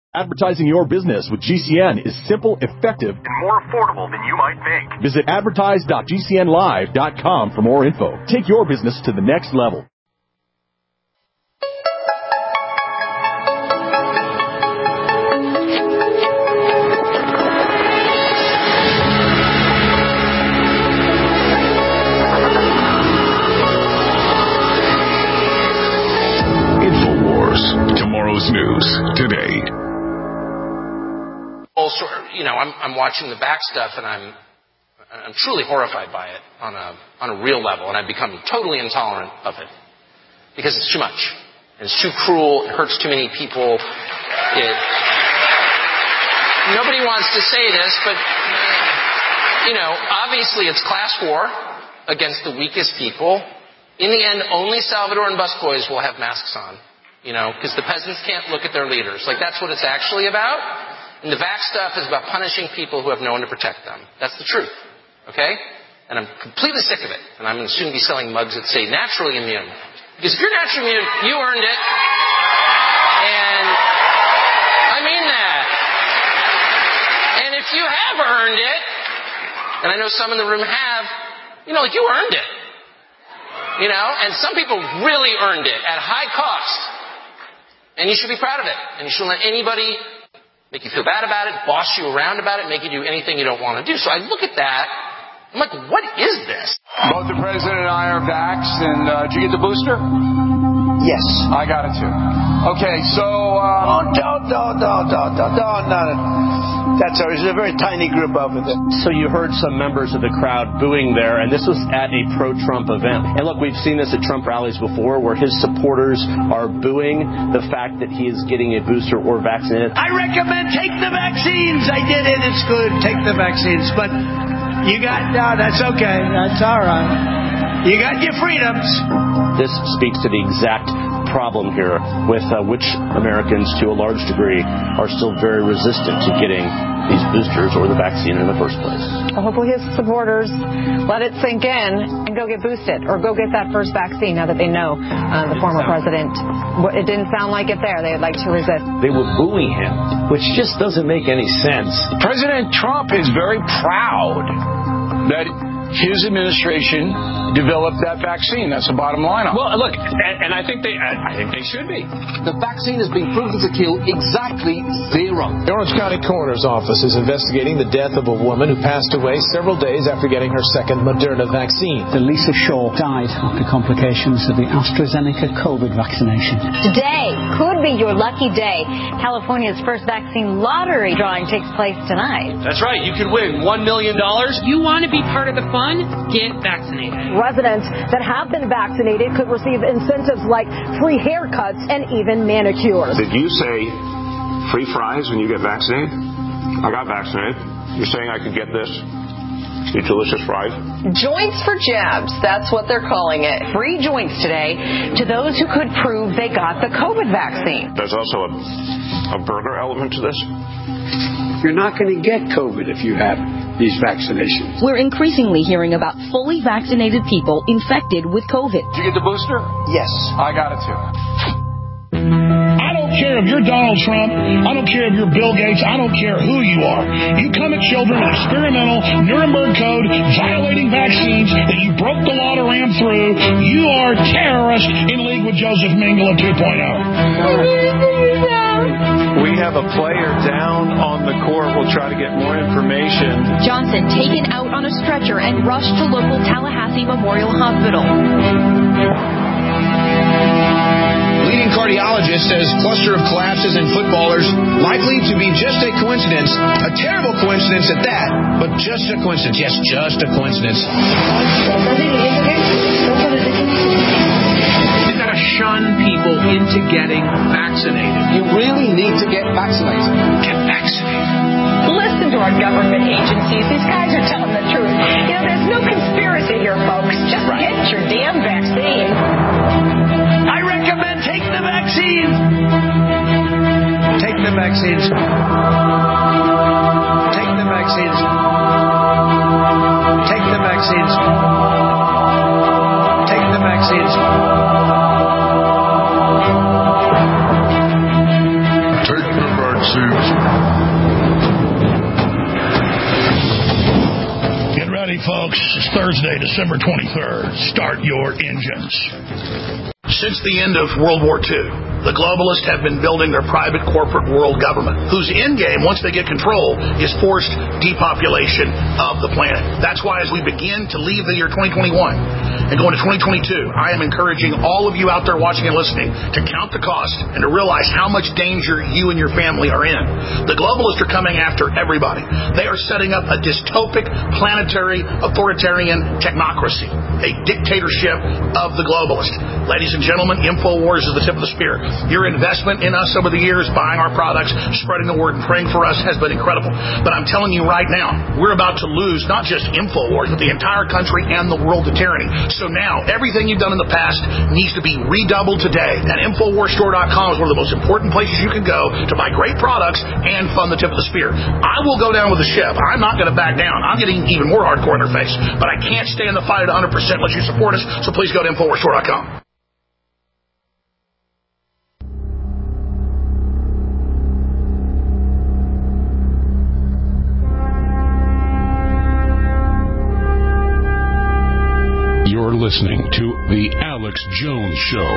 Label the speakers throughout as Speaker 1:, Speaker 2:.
Speaker 1: Advertising your business with GCN is simple, effective, and more affordable than you might think. Visit advertise.gcnlive.com for more info. Take your business to the next level.
Speaker 2: InfoWars, tomorrow's news today.
Speaker 3: I'm watching the back stuff, and I'm truly horrified by it on a real level, and I've become totally intolerant of it because it's too much. It's too cruel. It hurts too many people. Nobody wants to say this, but obviously it's class war against the weakest people. In the end, only Salvadoran busboys will have masks on, because the peasants can't look at their leaders. That's what it's actually about. And the vax stuff is about punishing people who have no one to protect them. That's the truth. Okay? And I'm completely sick of it. And I'm going to soon be selling mugs that say naturally immune. Because if you're naturally immune, you earned it. And I mean that. And if you have earned it, and I know some in the room have, you earned it. And some people really earned it at high cost. And you should be proud of it. And you shouldn't let anybody make you feel bad about it, boss you around about it, make you do anything you don't want to do. So I look at that, I'm like, what is this?
Speaker 4: Both the president and I are vaxxed, and did you get the booster?
Speaker 5: Yes.
Speaker 4: I got it too. Okay, so...
Speaker 5: That's all. There's a very tiny group of it.
Speaker 6: So you heard some members of the crowd booing there, and this was at a pro-Trump event. And look, we've seen this at Trump rallies before where his supporters are booing the fact that he is getting a booster or vaccinated.
Speaker 5: I recommend take the vaccines. I did it. It's good. Take the vaccines. But that's okay. That's all right. You got your freedoms.
Speaker 6: This speaks to the exact problem here with which Americans, to a large degree, are still very resistant to getting these boosters or the vaccine in the first place.
Speaker 7: Well, hopefully his supporters let it sink in and go get boosted or go get that first vaccine now that they know the former president. It didn't sound like it there. They'd like to resist.
Speaker 8: They were booing him, which just doesn't make any sense.
Speaker 4: President Trump is very proud that his administration developed that vaccine. That's the bottom line.
Speaker 8: Well, look, and I think they should be.
Speaker 9: The vaccine has been proven to kill exactly zero.
Speaker 10: The Orange County Coroner's Office is investigating the death of a woman who passed away several days after getting her second Moderna vaccine.
Speaker 11: Lisa Shaw died after complications of the AstraZeneca COVID vaccination.
Speaker 12: Today could be your lucky day. California's first vaccine lottery drawing takes place tonight.
Speaker 8: That's right. You could win $1 million.
Speaker 13: You want to be part of the fun? Get vaccinated.
Speaker 14: Residents that have been vaccinated could receive incentives like free haircuts and even manicures.
Speaker 15: Did you say free fries when you get vaccinated? I got vaccinated. You're saying I could get this? These delicious fries?
Speaker 16: Joints for jabs. That's what they're calling it. Free joints today to those who could prove they got the COVID vaccine.
Speaker 15: There's also a burger element to this.
Speaker 5: You're not going to get COVID if you have these vaccinations.
Speaker 17: We're increasingly hearing about fully vaccinated people infected with COVID.
Speaker 4: Did you get the booster?
Speaker 5: Yes.
Speaker 4: I got it too.
Speaker 18: I don't care if you're Donald Trump. I don't care if you're Bill Gates. I don't care who you are. You come at children with experimental Nuremberg Code, violating vaccines that you broke the law to ram through. You are terrorist in league with Joseph Mengele 2.0.
Speaker 19: We have a player down on the court. We'll try to get more information.
Speaker 17: Johnson taken out on a stretcher and rushed to local Tallahassee Memorial Hospital.
Speaker 20: Leading cardiologist says cluster of collapses in footballers likely to be just a coincidence, a terrible coincidence at that, but just a coincidence. Yes, just a coincidence.
Speaker 21: They've got to shun people into getting vaccinated.
Speaker 9: You really need to get vaccinated.
Speaker 21: Get vaccinated.
Speaker 14: Listen to our government agencies. These guys are telling the truth. There's no conspiracy here, folks. Just get your damn vaccine.
Speaker 5: I recommend take the vaccines. Take the vaccines. Take the vaccines. Take the vaccines. Take the vaccines.
Speaker 2: Take the vaccines.
Speaker 18: suit. Get ready, folks. It's Thursday, December 23rd. Start your engines. Since the end of World War II, the globalists have been building their private corporate world government, whose end game, once they get control, is forced depopulation of the planet. That's why as we begin to leave the year 2021 and go into 2022, I am encouraging all of you out there watching and listening to count the cost and to realize how much danger you and your family are in. The globalists are coming after everybody. They are setting up a dystopic, planetary, authoritarian technocracy, a dictatorship of the globalist. Ladies and gentlemen, InfoWars is the tip of the spear. Your investment in us over the years, buying our products, spreading the word, and praying for us has been incredible. But I'm telling you right now, we're about to lose not just InfoWars, but the entire country and the world to tyranny. So now, everything you've done in the past needs to be redoubled today. And InfoWarsStore.com is one of the most important places you can go to buy great products and fund the tip of the spear. I will go down with the ship. I'm not going to back down. I'm getting even more hardcore in their face. But I can't stay in the fight at 100% unless you support us. So please go to InfoWarsStore.com.
Speaker 2: You're listening to The Alex Jones Show.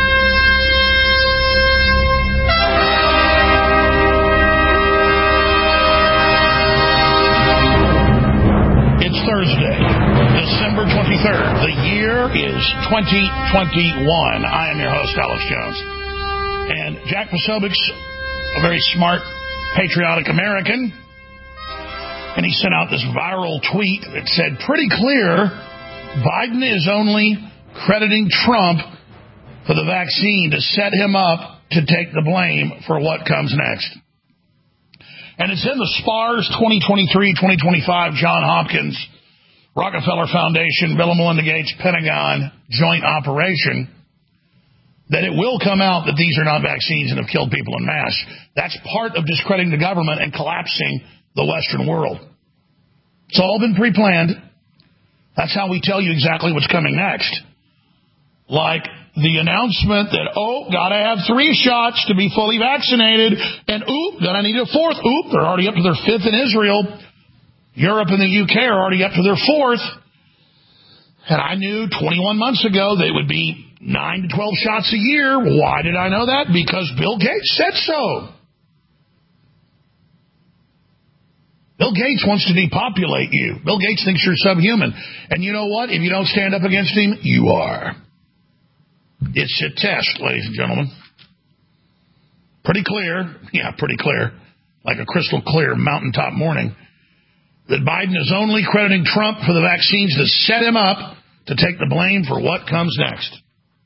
Speaker 18: It's Thursday, December 23rd. The year is 2021. I am your host, Alex Jones. And Jack Posobiec's a very smart, patriotic American. And he sent out this viral tweet that said, pretty clear, Biden is only crediting Trump for the vaccine to set him up to take the blame for what comes next. And it's in the SPARS 2023-2025 John Hopkins Rockefeller Foundation, Bill and Melinda Gates, Pentagon joint operation that it will come out that these are not vaccines and have killed people en masse. That's part of discrediting the government and collapsing the Western world. It's all been pre-planned. That's how we tell you exactly what's coming next. Like the announcement that, gotta have 3 shots to be fully vaccinated, and gonna need a 4th. They're already up to their 5th in Israel. Europe and the UK are already up to their 4th. And I knew 21 months ago they would be 9 to 12 shots a year. Why did I know that? Because Bill Gates said so. Bill Gates wants to depopulate you. Bill Gates thinks you're subhuman. And you know what? If you don't stand up against him, you are. It's a test, ladies and gentlemen. Pretty clear. Yeah, pretty clear. Like a crystal clear mountaintop morning. That Biden is only crediting Trump for the vaccines to set him up to take the blame for what comes next.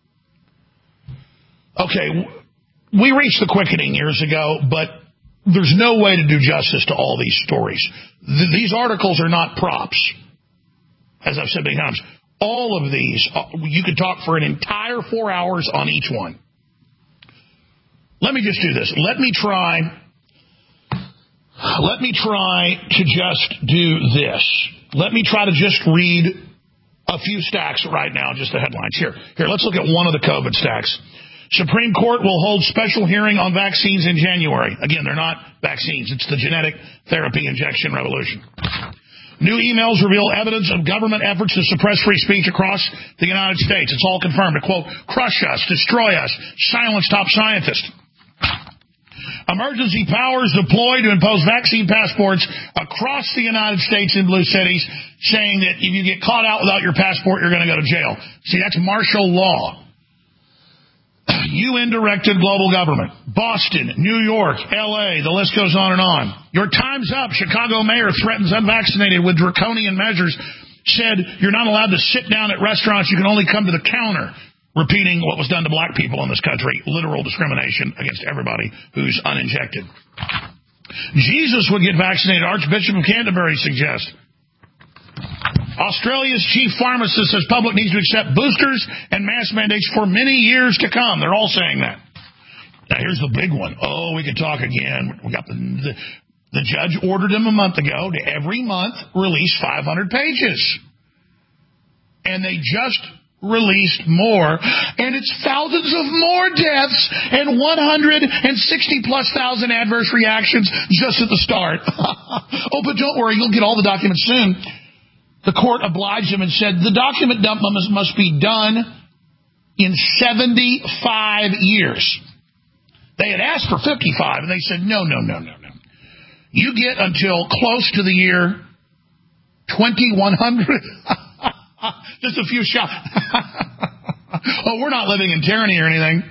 Speaker 18: Okay, we reached the quickening years ago, but there's no way to do justice to all these stories. These articles are not props, as I've said many times. All of these, you could talk for an entire 4 hours on each one. Let me just do this. Let me try to just do this. Let me try to just read a few stacks right now, just the headlines. Here, let's look at one of the COVID stacks. Supreme Court will hold special hearing on vaccines in January. Again, they're not vaccines. It's the genetic therapy injection revolution. New emails reveal evidence of government efforts to suppress free speech across the United States. It's all confirmed to, quote, crush us, destroy us, silence top scientists. Emergency powers deployed to impose vaccine passports across the United States in blue cities, saying that if you get caught out without your passport, you're going to go to jail. See, that's martial law. UN-directed global government. Boston, New York, L.A., the list goes on and on. Your time's up. Chicago mayor threatens unvaccinated with draconian measures. Said you're not allowed to sit down at restaurants. You can only come to the counter. Repeating what was done to black people in this country. Literal discrimination against everybody who's uninjected. Jesus would get vaccinated. Archbishop of Canterbury suggests. Australia's chief pharmacist says public needs to accept boosters and mask mandates for many years to come. They're all saying that. Now, here's the big one. We could talk again. We got the judge ordered him a month ago to every month release 500 pages. And they just released more, and it's thousands of more deaths and 160+ thousand adverse reactions just at the start. Oh, but don't worry, you'll get all the documents soon. The court obliged him and said the document dump must be done in 75 years. They had asked for 55, and they said, no. You get until close to the year 2100. Just a few shots. Oh, we're not living in tyranny or anything.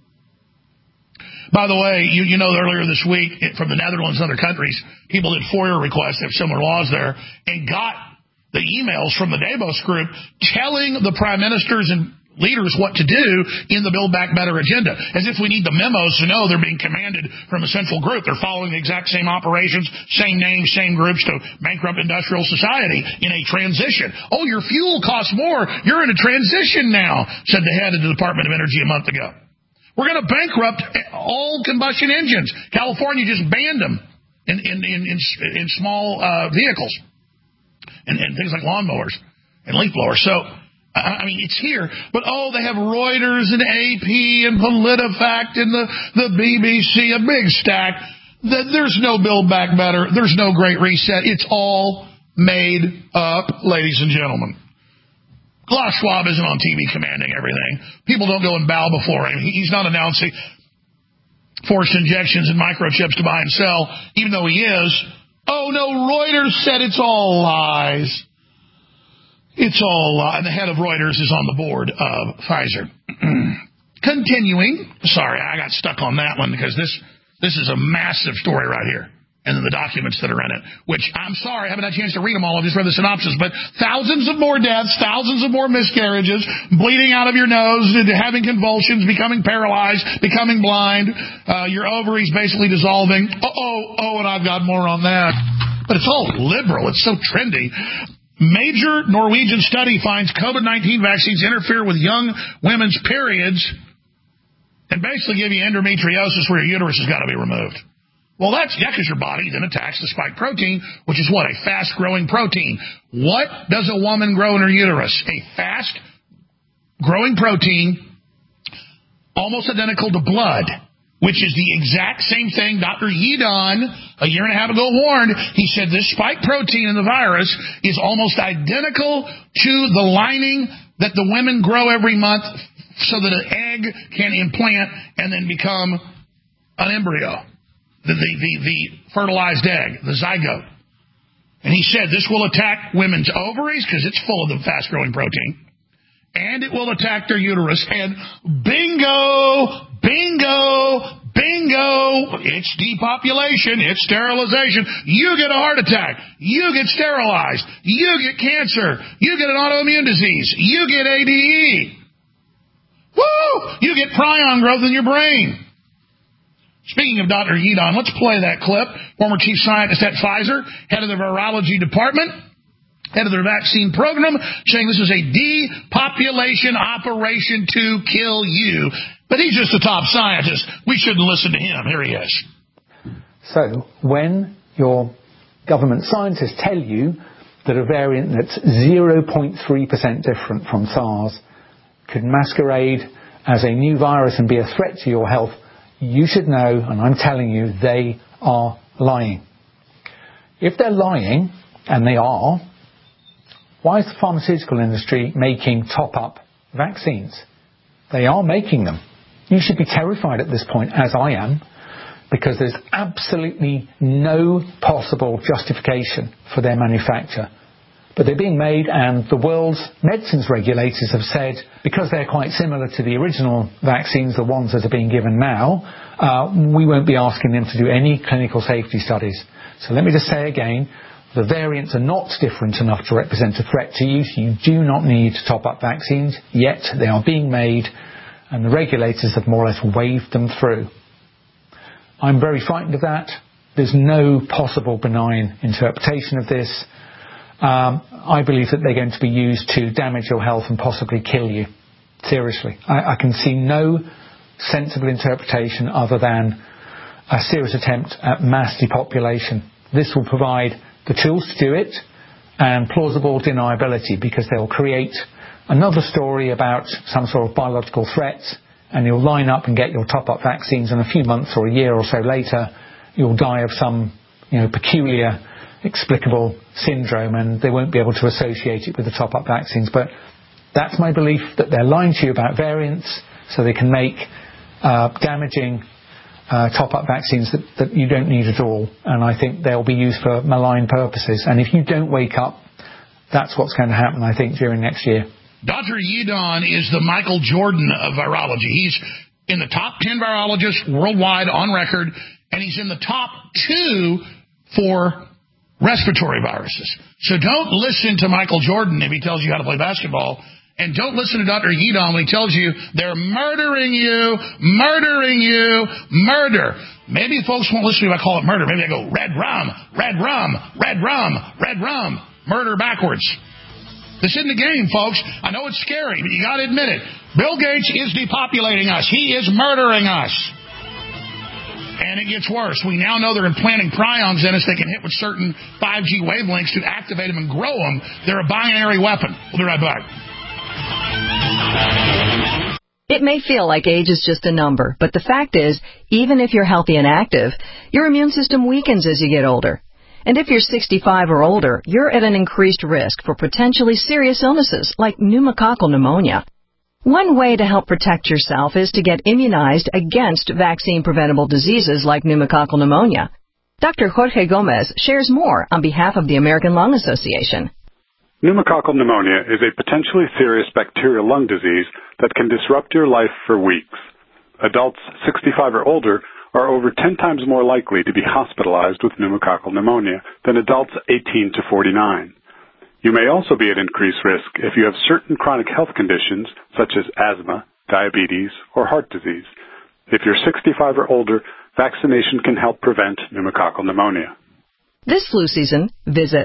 Speaker 18: By the way, you know earlier this week from the Netherlands and other countries, people did FOIA requests, they have similar laws there, and got the emails from the Davos group telling the prime ministers and leaders what to do in the Build Back Better agenda, as if we need the memos to know they're being commanded from a central group. They're following the exact same operations, same names, same groups to bankrupt industrial society in a transition. Oh, your fuel costs more. You're in a transition now, said the head of the Department of Energy a month ago. We're going to bankrupt all combustion engines. California just banned them in small vehicles and things like lawnmowers and leaf blowers. So, I mean, it's here, but they have Reuters and AP and PolitiFact and the BBC, a big stack. There's no Build Back Better. There's no Great Reset. It's all made up, ladies and gentlemen. Klaus Schwab isn't on TV commanding everything. People don't go and bow before him. He's not announcing forced injections and microchips to buy and sell, even though he is. Oh, no, Reuters said it's all lies. It's all, and the head of Reuters is on the board of Pfizer. Continuing, sorry, I got stuck on that one because this is a massive story right here. And then the documents that are in it, which I'm sorry, I haven't had a chance to read them all. I've just read the synopsis, but thousands of more deaths, thousands of more miscarriages, bleeding out of your nose, having convulsions, becoming paralyzed, becoming blind, your ovaries basically dissolving. And I've got more on that. But it's all liberal. It's so trendy. Major Norwegian study finds COVID-19 vaccines interfere with young women's periods and basically give you endometriosis where your uterus has got to be removed. Well, that's because your body then attacks the spike protein, which is what? A fast-growing protein. What does a woman grow in her uterus? A fast-growing protein almost identical to blood, which is the exact same thing Dr. Yeadon, a year and a half ago, warned. He said this spike protein in the virus is almost identical to the lining that the women grow every month so that an egg can implant and then become an embryo, the fertilized egg, the zygote. And he said this will attack women's ovaries because it's full of the fast-growing protein. And it will attack their uterus. And bingo, it's depopulation, it's sterilization. You get a heart attack. You get sterilized. You get cancer. You get an autoimmune disease. You get ADE. Woo! You get prion growth in your brain. Speaking of Dr. Yeadon, let's play that clip. Former chief scientist at Pfizer, head of the virology department, head of their vaccine program, saying this is a depopulation operation to kill you. But he's just a top scientist. We shouldn't listen to him. Here he is.
Speaker 11: So when your government scientists tell you that a variant that's 0.3% different from SARS could masquerade as a new virus and be a threat to your health, you should know, and I'm telling you, they are lying. If they're lying, and they are, why is the pharmaceutical industry making top-up vaccines? They are making them. You should be terrified at this point, as I am, because there's absolutely no possible justification for their manufacture. But they're being made, and the world's medicines regulators have said, because they're quite similar to the original vaccines, the ones that are being given now, we won't be asking them to do any clinical safety studies. So let me just say again, the variants are not different enough to represent a threat to you. You do not need top-up vaccines, yet they are being made, and the regulators have more or less waved them through. I'm very frightened of that. There's no possible benign interpretation of this. I believe that they're going to be used to damage your health and possibly kill you. Seriously. I can see no sensible interpretation other than a serious attempt at mass depopulation. This will provide the tools to do it and plausible deniability, because they'll create another story about some sort of biological threat, and you'll line up and get your top-up vaccines, and a few months or a year or so later, you'll die of some, peculiar, explicable syndrome, and they won't be able to associate it with the top-up vaccines. But that's my belief, that they're lying to you about variants so they can make damaging top-up vaccines that you don't need at all. And I think they'll be used for malign purposes. And if you don't wake up, that's what's going to happen, I think, during next year.
Speaker 18: Dr. Yidon is the Michael Jordan of virology. He's in the top 10 virologists worldwide on record, and he's in the top 2 for respiratory viruses. So don't listen to Michael Jordan if he tells you how to play basketball, and don't listen to Dr. Yidon when he tells you they're murdering you, murder. Maybe folks won't listen to me if I call it murder. Maybe they go, red rum, murder backwards. This isn't a game, folks. I know it's scary, but you got to admit it. Bill Gates is depopulating us. He is murdering us. And it gets worse. We now know they're implanting prions in us they can hit with certain 5G wavelengths to activate them and grow them. They're a binary weapon. We'll be right back.
Speaker 1: It may feel like age is just a number, but the fact is, even if you're healthy and active, your immune system weakens as you get older. And if you're 65 or older, you're at an increased risk for potentially serious illnesses like pneumococcal pneumonia. One way to help protect yourself is to get immunized against vaccine-preventable diseases like pneumococcal pneumonia. Dr. Jorge Gomez shares more on behalf of the American Lung Association.
Speaker 22: Pneumococcal pneumonia is a potentially serious bacterial lung disease that can disrupt your life for weeks. Adults 65 or older are over 10 times more likely to be hospitalized with pneumococcal pneumonia than adults 18 to 49. You may also be at increased risk if you have certain chronic health conditions such as asthma, diabetes, or heart disease. If you're 65 or older, vaccination can help prevent pneumococcal pneumonia.
Speaker 1: This flu season, visit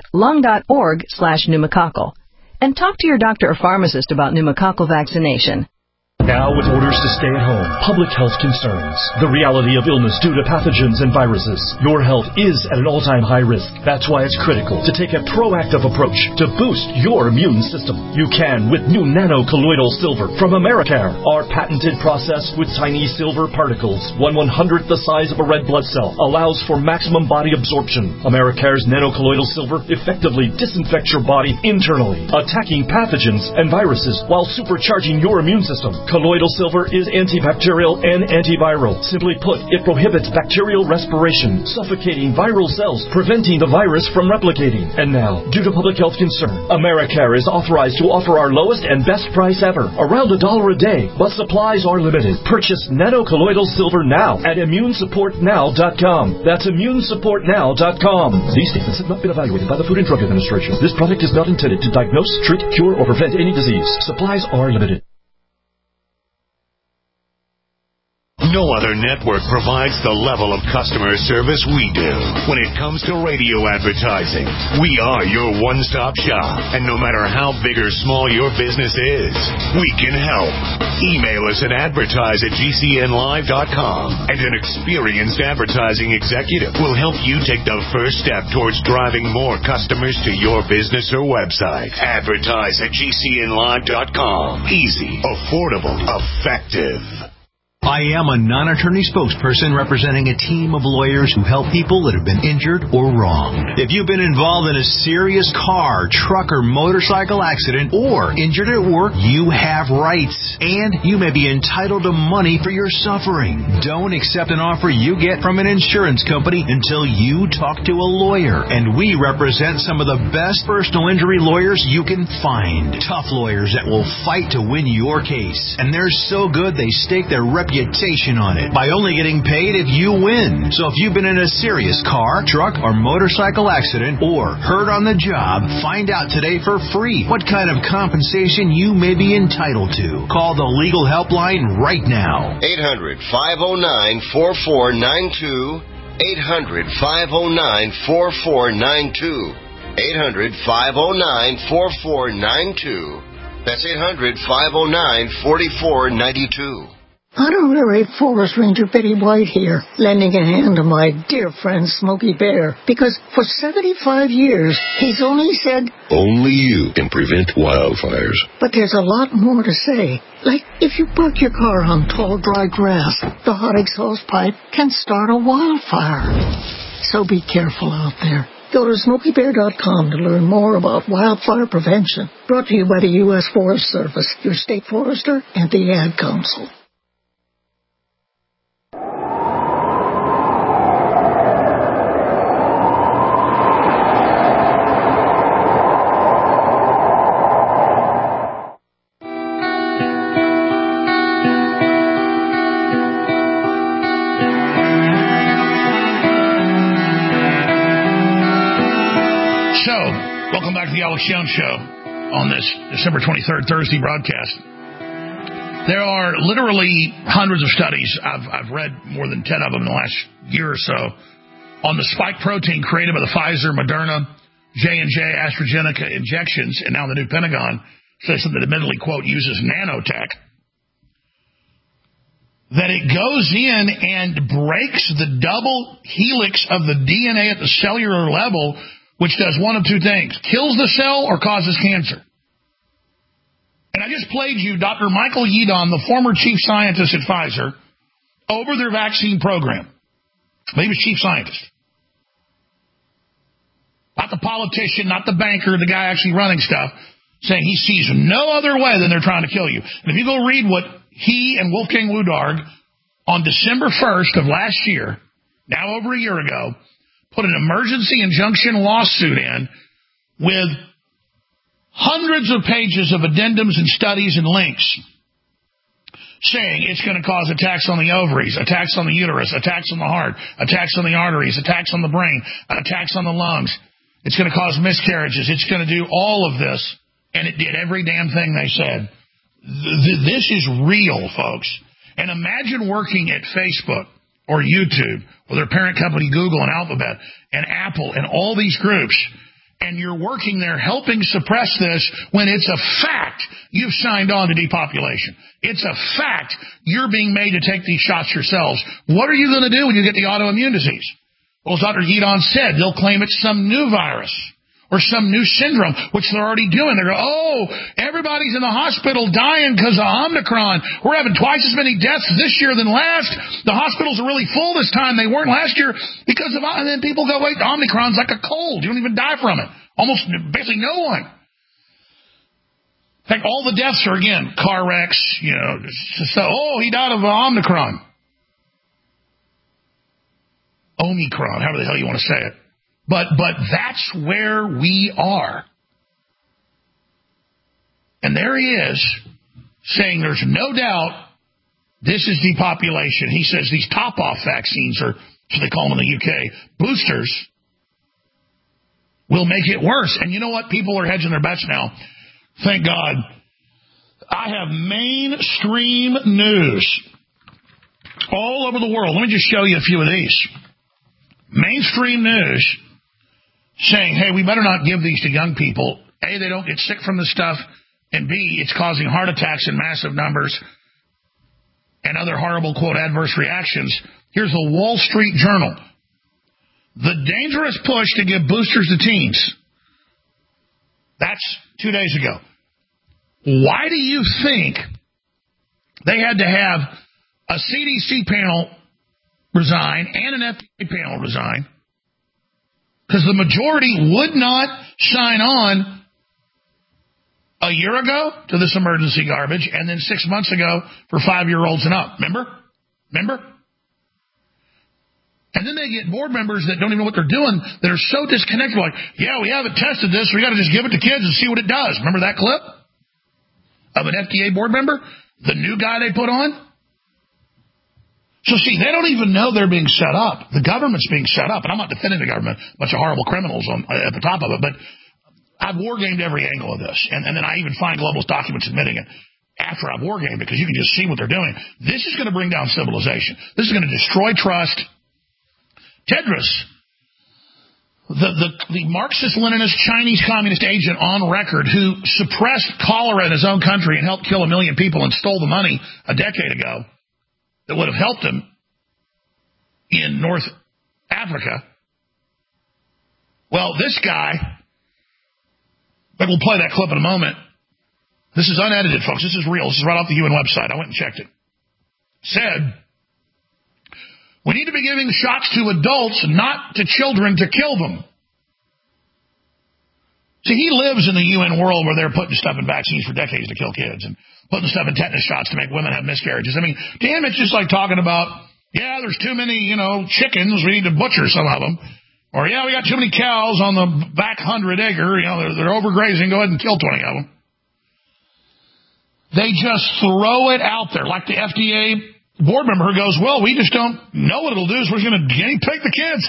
Speaker 1: lung.org/pneumococcal and talk to your doctor or pharmacist about pneumococcal vaccination.
Speaker 23: Now, with orders to stay at home, public health concerns, the reality of illness due to pathogens and viruses, your health is at an all-time high risk. That's why it's critical to take a proactive approach to boost your immune system. You can with new nano-colloidal silver from Americare. Our patented process with tiny silver particles, 1/100th the size of a red blood cell, allows for maximum body absorption. Americare's nano-colloidal silver effectively disinfects your body internally, attacking pathogens and viruses while supercharging your immune system. Colloidal silver is antibacterial and antiviral. Simply put, it prohibits bacterial respiration, suffocating viral cells, preventing the virus from replicating. And now, due to public health concern, Americare is authorized to offer our lowest and best price ever, around $1 a day, but supplies are limited. Purchase nano-colloidal silver now at immunesupportnow.com. That's immunesupportnow.com. These statements have not been evaluated by the Food and Drug Administration. This product is not intended to diagnose, treat, cure, or prevent any disease. Supplies are limited.
Speaker 24: No other network provides the level of customer service we do. When it comes to radio advertising, we are your one-stop shop. And no matter how big or small your business is, we can help. Email us at advertise@gcnlive.com, and an experienced advertising executive will help you take the first step towards driving more customers to your business or website. Advertise@gcnlive.com. Easy, affordable, effective.
Speaker 25: I am a non-attorney spokesperson representing a team of lawyers who help people that have been injured or wronged. If you've been involved in a serious car, truck, or motorcycle accident or injured at work, you have rights, and you may be entitled to money for your suffering. Don't accept an offer you get from an insurance company until you talk to a lawyer, and we represent some of the best personal injury lawyers you can find. Tough lawyers that will fight to win your case, and they're so good they stake their reputation on it by only getting paid if you win. So if you've been in a serious car, truck, or motorcycle accident or hurt on the job, find out today for free what kind of compensation you may be entitled to. Call the legal helpline right now.
Speaker 26: 800-509-4492. 800-509-4492. 800-509-4492. That's 800-509-4492.
Speaker 3: Honorary Forest Ranger Betty White here, lending a hand to my dear friend Smokey Bear, because for 75 years, he's only said,
Speaker 26: Only you can prevent wildfires.
Speaker 3: But there's a lot more to say. Like, if you park your car on tall, dry grass, the hot exhaust pipe can start a wildfire. So be careful out there. Go to SmokeyBear.com to learn more about wildfire prevention. Brought to you by the U.S. Forest Service, your state forester, and the Ad Council.
Speaker 18: The Alex Jones Show on this December 23rd, Thursday broadcast. There are literally hundreds of studies. I've read more than 10 of them in the last year or so on the spike protein created by the Pfizer, Moderna, J&J, AstraZeneca injections, and now the new Pentagon system that admittedly, quote, uses nanotech, that it goes in and breaks the double helix of the DNA at the cellular level, which does one of two things: kills the cell or causes cancer. And I just played you Dr. Michael Yeadon, the former chief scientist at Pfizer, over their vaccine program. He was chief scientist. Not the politician, not the banker, the guy actually running stuff, saying he sees no other way than they're trying to kill you. And if you go read what he and Wolfgang Wodarg on December 1st of last year, now over a year ago, put an emergency injunction lawsuit in with hundreds of pages of addendums and studies and links saying it's going to cause attacks on the ovaries, attacks on the uterus, attacks on the heart, attacks on the arteries, attacks on the brain, attacks on the lungs. It's going to cause miscarriages. It's going to do all of this. And it did every damn thing they said. This is real, folks. And imagine working at Facebook or YouTube, or their parent company Google and Alphabet and Apple and all these groups, and you're working there helping suppress this when it's a fact you've signed on to depopulation. It's a fact you're being made to take these shots yourselves. What are you going to do when you get the autoimmune disease? Well, as Dr. Yeadon said, they'll claim it's some new virus or some new syndrome, which they're already doing. They go, oh, everybody's in the hospital dying because of Omicron. We're having twice as many deaths this year than last. The hospitals are really full this time. They weren't last year because of, and then people go, wait, Omicron's like a cold. You don't even die from it. Almost basically no one. In fact, all the deaths are, again, car wrecks, he died of Omicron. Omicron, however the hell you want to say it. But that's where we are. And there he is saying there's no doubt this is depopulation. He says these top-off vaccines, or so they call them in the UK, boosters, will make it worse. And you know what? People are hedging their bets now. Thank God. I have mainstream news all over the world. Let me just show you a few of these. Mainstream news saying, hey, we better not give these to young people. A, they don't get sick from this stuff, and B, it's causing heart attacks in massive numbers and other horrible, quote, adverse reactions. Here's the Wall Street Journal. The dangerous push to give boosters to teens. That's 2 days ago. Why do you think they had to have a CDC panel resign and an FDA panel resign? Because the majority would not sign on a year ago to this emergency garbage, and then 6 months ago for 5-year-olds and up. Remember? And then they get board members that don't even know what they're doing, that are so disconnected, like, yeah, we haven't tested this, we got to just give it to kids and see what it does. Remember that clip of an FDA board member? The new guy they put on? So, see, they don't even know they're being set up. The government's being set up. And I'm not defending the government, a bunch of horrible criminals at the top of it. But I've war-gamed every angle of this. And then I even find Global's documents admitting it after I've war-gamed, because you can just see what they're doing. This is going to bring down civilization. This is going to destroy trust. Tedros, the Marxist-Leninist Chinese communist agent on record who suppressed cholera in his own country and helped kill 1 million people and stole the money a decade ago, that would have helped him in North Africa. Well, this guy, but we'll play that clip in a moment. This is unedited, folks. This is real. This is right off the UN website. I went and checked it. Said, we need to be giving shots to adults, not to children, to kill them. See, he lives in the UN world where they're putting stuff in vaccines for decades to kill kids and putting stuff in tetanus shots to make women have miscarriages. I mean, to him, it's just like talking about, yeah, there's too many, chickens. We need to butcher some of them. Or, yeah, we got too many cows on the back 100 acre. They're overgrazing. Go ahead and kill 20 of them. They just throw it out there. Like the FDA board member who goes, well, we just don't know what it'll do, so we're going to guinea pig the kids.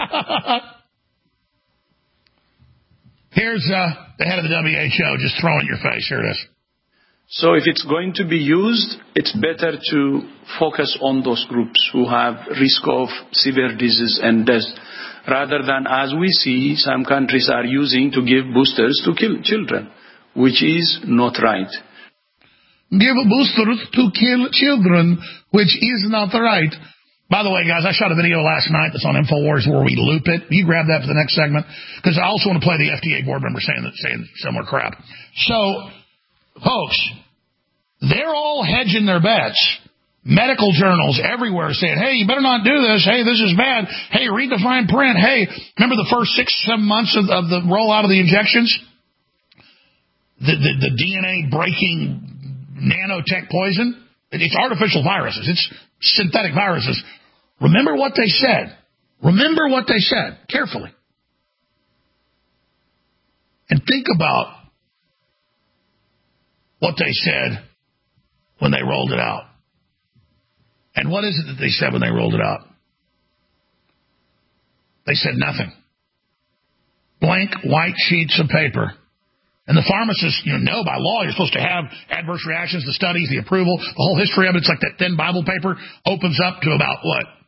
Speaker 18: Here's the head of the WHO just throwing it in your face. Here it is.
Speaker 6: So if it's going to be used, it's better to focus on those groups who have risk of severe disease and death, rather than, as we see, some countries are using to give boosters to kill children, which is not right.
Speaker 18: Give boosters to kill children, which is not right. By the way, guys, I shot a video last night that's on InfoWars where we loop it. You grab that for the next segment, because I also want to play the FDA board member saying similar crap. So, folks, they're all hedging their bets. Medical journals everywhere saying, hey, you better not do this. Hey, this is bad. Hey, read the fine print. Hey, remember the first 6-7 months of the rollout of the injections? The DNA breaking nanotech poison? It's artificial viruses. It's synthetic viruses. Remember what they said. Remember what they said carefully. And think about what they said when they rolled it out. And what is it that they said when they rolled it out? They said nothing. Blank white sheets of paper. And the pharmacists, know by law you're supposed to have adverse reactions, the studies, the approval, the whole history of it. It's like that thin Bible paper opens up to about,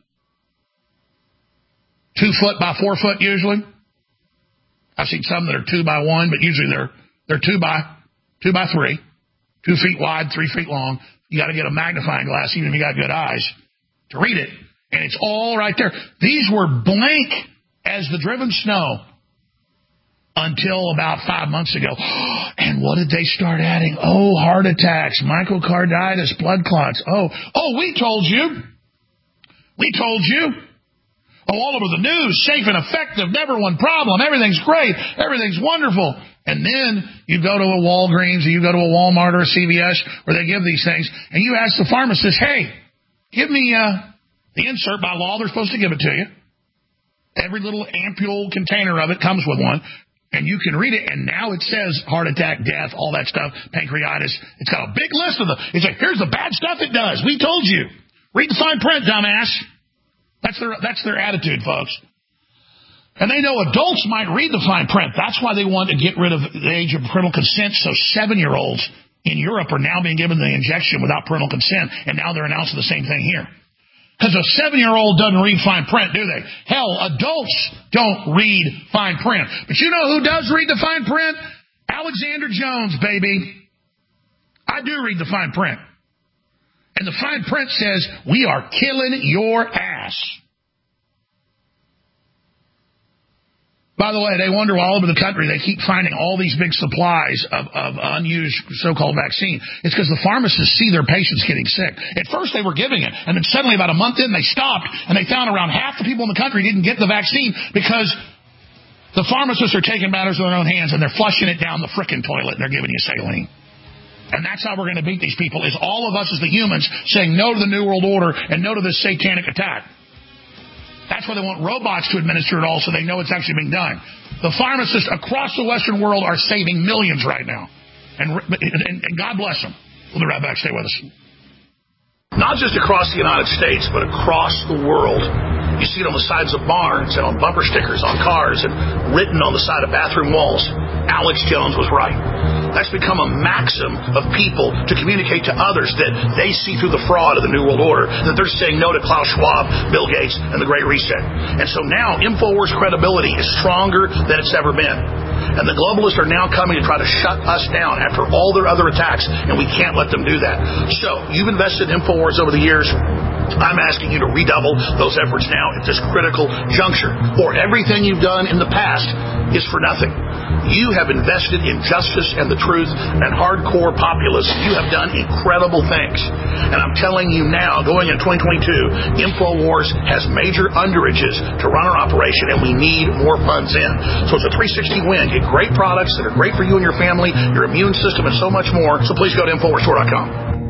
Speaker 18: 2 foot by 4 foot usually? I've seen some that are 2 by 1, but usually they're 2 by 3, 2 feet wide, 3 feet long. You got to get a magnifying glass, even if you got good eyes, to read it. And it's all right there. These were blank as the driven snow. Until about 5 months ago. And what did they start adding? Oh, heart attacks, myocarditis, blood clots. Oh, we told you. We told you. Oh, all over the news, safe and effective, never one problem. Everything's great. Everything's wonderful. And then you go to a Walgreens or you go to a Walmart or a CVS where they give these things. And you ask the pharmacist, hey, give me the insert. By law, they're supposed to give it to you. Every little ampule container of it comes with one. And you can read it, and now it says heart attack, death, all that stuff, pancreatitis. It's got a big list of them. It's like, here's the bad stuff it does. We told you. Read the fine print, dumbass. That's their attitude, folks. And they know adults might read the fine print. That's why they want to get rid of the age of parental consent. So 7-year-olds in Europe are now being given the injection without parental consent, and now they're announcing the same thing here. Because a 7-year-old doesn't read fine print, do they? Hell, adults don't read fine print. But you know who does read the fine print? Alexander Jones, baby. I do read the fine print. And the fine print says, we are killing your ass. By the way, they wonder all over the country, they keep finding all these big supplies of unused so-called vaccine. It's because the pharmacists see their patients getting sick. At first, they were giving it, and then suddenly about a month in, they stopped, and they found around half the people in the country didn't get the vaccine because the pharmacists are taking matters in their own hands, and they're flushing it down the frickin' toilet, and they're giving you saline. And that's how we're going to beat these people, is all of us as the humans saying no to the New World Order and no to this satanic attack. That's why they want robots to administer it all, so they know it's actually being done. The pharmacists across the Western world are saving millions right now. And God bless them. We'll be right back. Stay with us. Not just across the United States, but across the world. You see it on the sides of barns and on bumper stickers on cars and written on the side of bathroom walls. Alex Jones was right. That's become a maxim of people to communicate to others that they see through the fraud of the New World Order, that they're saying no to Klaus Schwab, Bill Gates, and the Great Reset. And so now InfoWars credibility is stronger than it's ever been. And the globalists are now coming to try to shut us down after all their other attacks, and we can't let them do that. So you've invested in InfoWars over the years. I'm asking you to redouble those efforts now at this critical juncture, or everything you've done in the past is for nothing. You have invested in justice and the truth and hardcore populists. You have done incredible things. And I'm telling you now, going into 2022, InfoWars has major underages to run our operation, and we need more funds in. So it's a 360 win. Get great products that are great for you and your family, your immune system, and so much more. So please go to InfoWarsStore.com.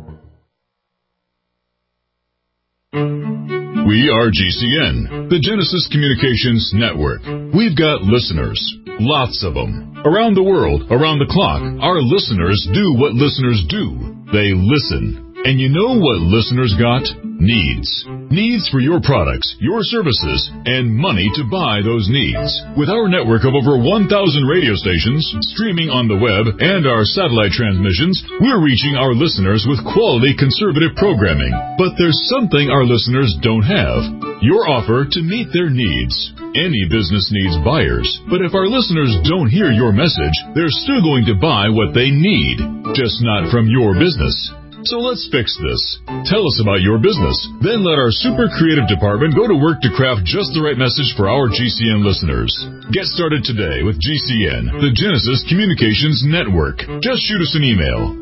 Speaker 7: We are GCN, the Genesis Communications Network. We've got listeners, lots of them. Around the world, around the clock, our listeners do what listeners do. They listen. And you know what listeners got? Needs. Needs for your products, your services, and money to buy those needs. With our network of over 1,000 radio stations, streaming on the web, and our satellite transmissions, we're reaching our listeners with quality conservative programming. But there's something our listeners don't have. Your offer to meet their needs. Any business needs buyers, but if our listeners don't hear your message, they're still going to buy what they need, just not from your business. So let's fix this. Tell us about your business. Then let our super creative department go to work to craft just the right message for our GCN listeners. Get started today with GCN, the Genesis Communications Network. Just shoot us an email.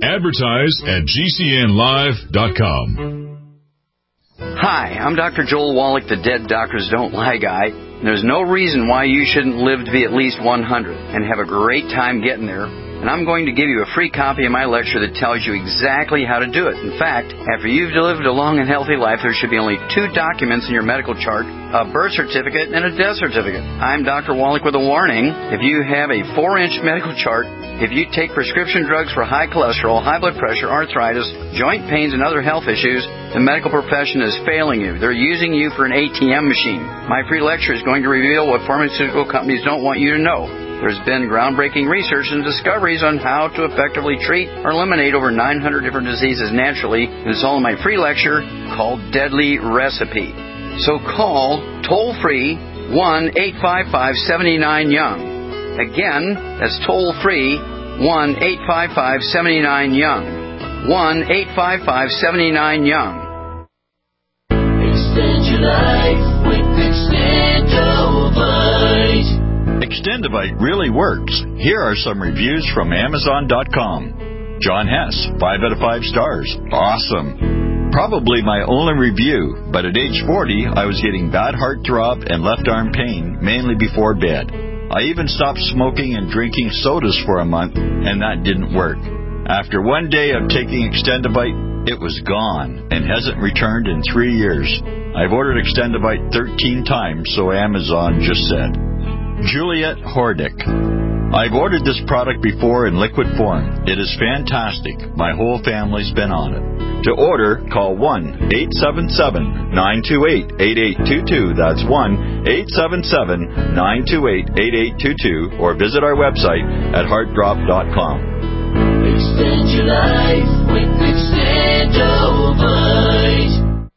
Speaker 7: Advertise@GCNlive.com.
Speaker 8: Hi, I'm Dr. Joel Wallach, the Dead Doctors Don't Lie guy. There's no reason why you shouldn't live to be at least 100 and have a great time getting there. And I'm going to give you a free copy of my lecture that tells you exactly how to do it. In fact, after you've lived a long and healthy life, there should be only 2 documents in your medical chart, a birth certificate and a death certificate. I'm Dr. Wallach with a warning. If you have a 4-inch medical chart, if you take prescription drugs for high cholesterol, high blood pressure, arthritis, joint pains, and other health issues, the medical profession is failing you. They're using you for an ATM machine. My free lecture is going to reveal what pharmaceutical companies don't want you to know. There's been groundbreaking research and discoveries on how to effectively treat or eliminate over 900 different diseases naturally. And it's all in my free lecture called Deadly Recipe. So call toll-free 1-855-79-YOUNG. Again, that's toll-free 1-855-79-YOUNG. 1-855-79-YOUNG.
Speaker 10: Extend your life with Extendovite.
Speaker 12: Extendovite really works. Here are some reviews from Amazon.com. John Hess, 5 out of 5 stars. Awesome. Probably my only review, but at age 40, I was getting bad heart throb and left arm pain, mainly before bed. I even stopped smoking and drinking sodas for a month, and that didn't work. After one day of taking Extendovite, it was gone and hasn't returned in 3 years. I've ordered Extendovite 13 times, so Amazon just said. Juliet Hordick. I've ordered this product before in liquid form. It is fantastic. My whole family's been on it. To order, call 1-877-928-8822. That's 1-877-928-8822. Or visit our website at heartdrop.com.
Speaker 10: Extend your life with Extendovite.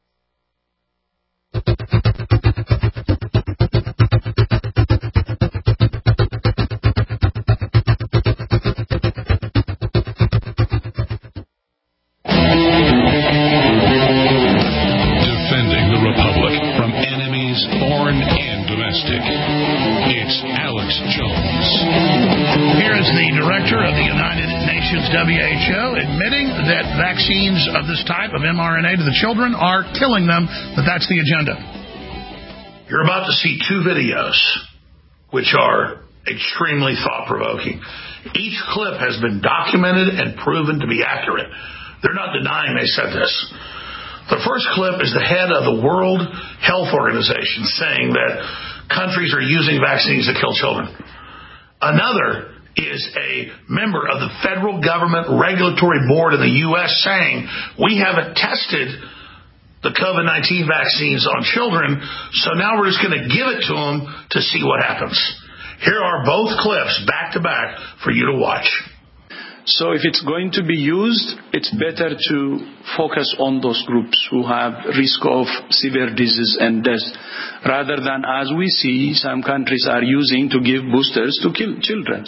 Speaker 2: Defending the Republic from enemies foreign and domestic. It's Alex Jones.
Speaker 18: Here is the director of the United Nations WHO admitting that vaccines of this type of mRNA to the children are killing them, but that's the agenda. You're about to see 2 videos which are extremely thought-provoking. Each clip has been documented and proven to be accurate. They're not denying they said this. The first clip is the head of the World Health Organization saying that countries are using vaccines to kill children. Another is a member of the federal government regulatory board in the U.S. saying, we haven't tested the COVID-19 vaccines on children, so now we're just going to give it to them to see what happens. Here are both clips back to back for you to watch.
Speaker 6: So if it's going to be used, it's better to focus on those groups who have risk of severe disease and death, rather than, as we see, some countries are using to give boosters to kill children,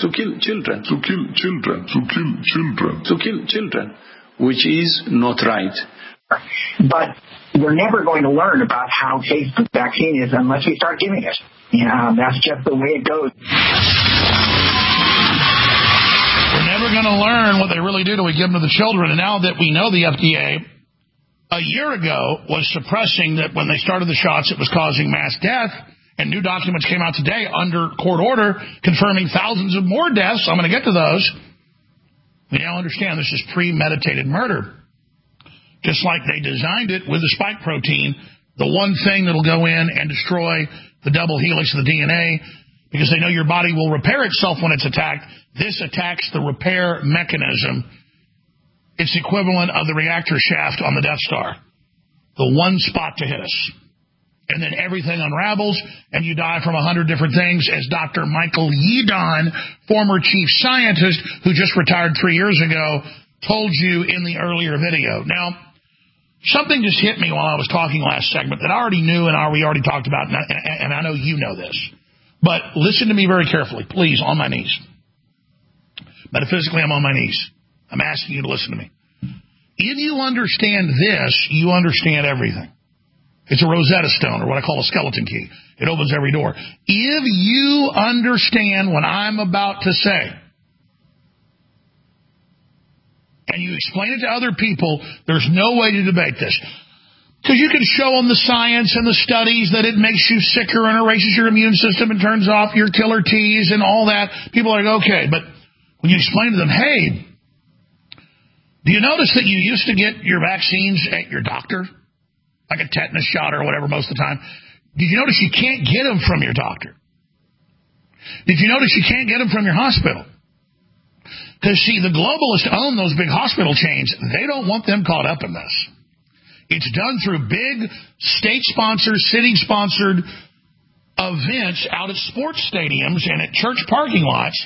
Speaker 6: which is not right.
Speaker 3: But
Speaker 4: we're never going to learn about how safe the vaccine is unless we start giving it. That's just the way it goes.
Speaker 18: We're never going to learn what they really do till we give them to the children. And now that we know the FDA a year ago was suppressing that when they started the shots, it was causing mass death, and new documents came out today under court order confirming thousands of more deaths. I'm going to get to those. We now understand this is premeditated murder. Just like they designed it with the spike protein, the one thing that'll go in and destroy the double helix of the DNA, because they know your body will repair itself when it's attacked. This attacks the repair mechanism. It's equivalent of the reactor shaft on the Death Star. The one spot to hit us. And then everything unravels, and you die from 100 different things, as Dr. Michael Yeadon, former chief scientist who just retired 3 years ago, told you in the earlier video. Now, something just hit me while I was talking last segment that I already knew and we already talked about, and I know you know this. But listen to me very carefully, please, on my knees. Metaphysically, I'm on my knees. I'm asking you to listen to me. If you understand this, you understand everything. It's a Rosetta Stone, or what I call a skeleton key. It opens every door. If you understand what I'm about to say, and you explain it to other people, there's no way to debate this. Because you can show them the science and the studies that it makes you sicker and erases your immune system and turns off your killer T's and all that. People are like, okay, but when you explain to them, hey, do you notice that you used to get your vaccines at your doctor? Like a tetanus shot or whatever most of the time. Did you notice you can't get them from your doctor? Did you notice you can't get them from your hospital? Because, see, the globalists own those big hospital chains. They don't want them caught up in this. It's done through big state-sponsored, city-sponsored events out at sports stadiums and at church parking lots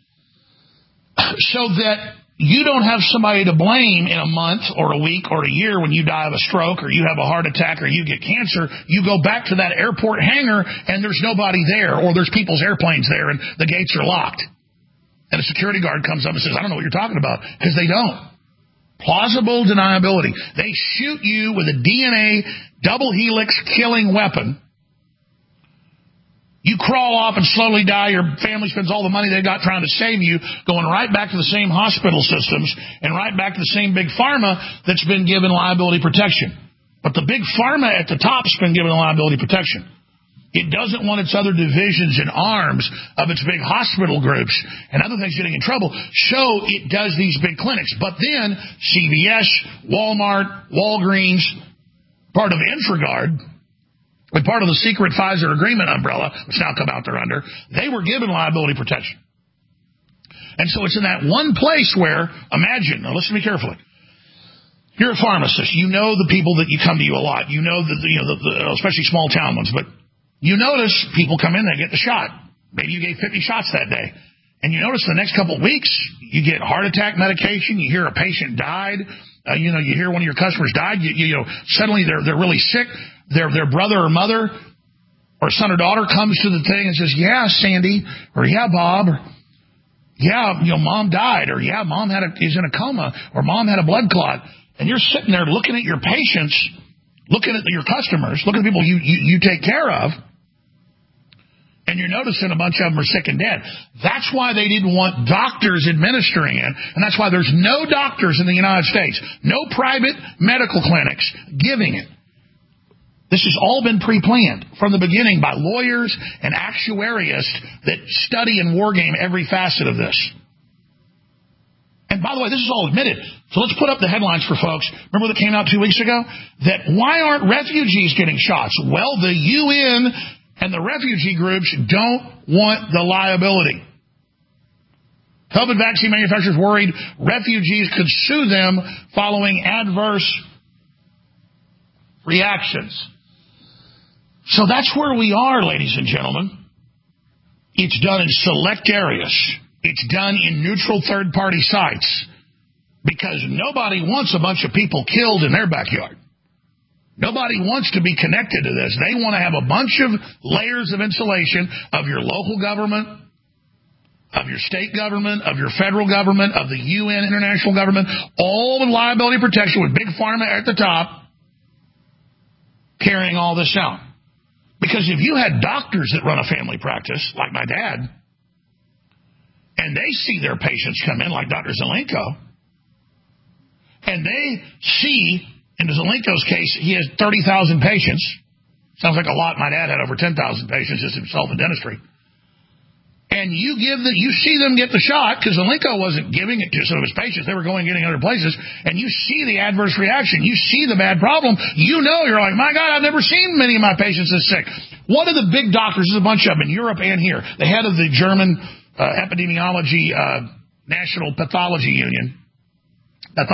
Speaker 18: so that you don't have somebody to blame in a month or a week or a year when you die of a stroke or you have a heart attack or you get cancer. You go back to that airport hangar and there's nobody there, or there's people's airplanes there and the gates are locked. And a security guard comes up and says, I don't know what you're talking about, because they don't. Plausible deniability. They shoot you with a DNA double helix killing weapon. You crawl off and slowly die. Your family spends all the money they got trying to save you, going right back to the same hospital systems and right back to the same big pharma that's been given liability protection. But the big pharma at the top's been given liability protection. It doesn't want its other divisions and arms of its big hospital groups and other things getting in trouble, so it does these big clinics. But then CVS, Walmart, Walgreens, part of Infragard, but part of the secret Pfizer agreement umbrella, which now come out there under, they were given liability protection. And so it's in that one place where, imagine, now listen to me carefully. You're a pharmacist. You know the people that you come to you a lot. You know especially small town ones. But you notice people come in, they get the shot. Maybe you gave 50 shots that day. And you notice the next couple of weeks, you get heart attack medication. You hear a patient died. You hear one of your customers died. Suddenly they're really sick. Their brother or mother or son or daughter comes to the thing and says, yeah, Sandy, or yeah, Bob, or yeah, mom died, or yeah, mom is in a coma, or mom had a blood clot. And you're sitting there looking at your patients, looking at your customers, looking at people you take care of, and you're noticing a bunch of them are sick and dead. That's why they didn't want doctors administering it, and that's why there's no doctors in the United States, no private medical clinics giving it. This has all been pre-planned from the beginning by lawyers and actuarists that study and wargame every facet of this. And by the way, this is all admitted. So let's put up the headlines for folks. Remember that came out 2 weeks ago? That why aren't refugees getting shots? Well, the UN and the refugee groups don't want the liability. COVID vaccine manufacturers worried refugees could sue them following adverse reactions. So that's where we are, ladies and gentlemen. It's done in select areas. It's done in neutral third-party sites because nobody wants a bunch of people killed in their backyard. Nobody wants to be connected to this. They want to have a bunch of layers of insulation of your local government, of your state government, of your federal government, of the UN international government, all with liability protection with big pharma at the top. carrying all this out. Because if you had doctors that run a family practice, like my dad, and they see their patients come in, like Dr. Zelenko, and they see, in Zelenko's case, he has 30,000 patients. Sounds like a lot. My dad had over 10,000 patients just himself in dentistry. And you see them get the shot, because Zelenko wasn't giving it to some of his patients. They were going and getting other places. And you see the adverse reaction. You see the bad problem. You're like, my God, I've never seen many of my patients this sick. One of the big doctors, there's a bunch of them in Europe and here, the head of the German epidemiology, National Pathology Union, not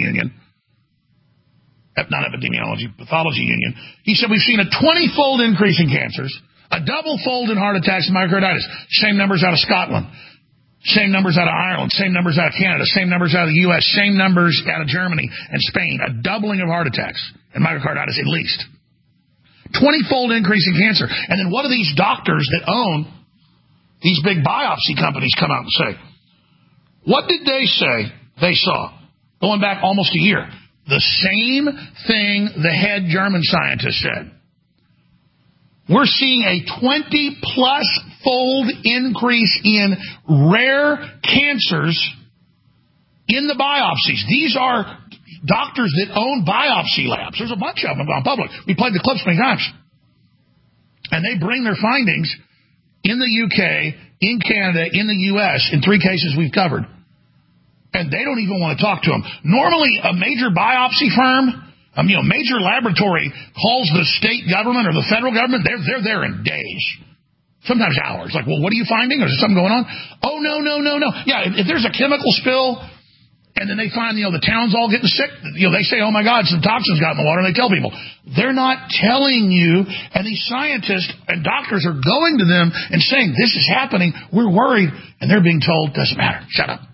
Speaker 18: epidemiology, pathology union. He said we've seen a 20-fold increase in cancers, a double-fold in heart attacks and myocarditis. Same numbers out of Scotland, same numbers out of Ireland, same numbers out of Canada, same numbers out of the U.S., same numbers out of Germany and Spain. A doubling of heart attacks and myocarditis at least. 20-fold increase in cancer. And then what do these doctors that own these big biopsy companies come out and say? What did they say they saw? Going back almost a year. The same thing the head German scientist said. We're seeing a 20-plus fold increase in rare cancers in the biopsies. These are doctors that own biopsy labs. There's a bunch of them on public. We played the clips many times. And they bring their findings in the UK, in Canada, in the U.S., in 3 cases we've covered. And they don't even want to talk to them. Normally, a major biopsy firm, major laboratory calls the state government or the federal government. They're there in days, sometimes hours. Like, well, what are you finding? Is there something going on? Oh, no. Yeah, if there's a chemical spill, and then they find, the town's all getting sick, they say, oh, my God, some toxins got in the water, and they tell people. They're not telling you, and these scientists and doctors are going to them and saying, this is happening, we're worried, and they're being told, doesn't matter, shut up.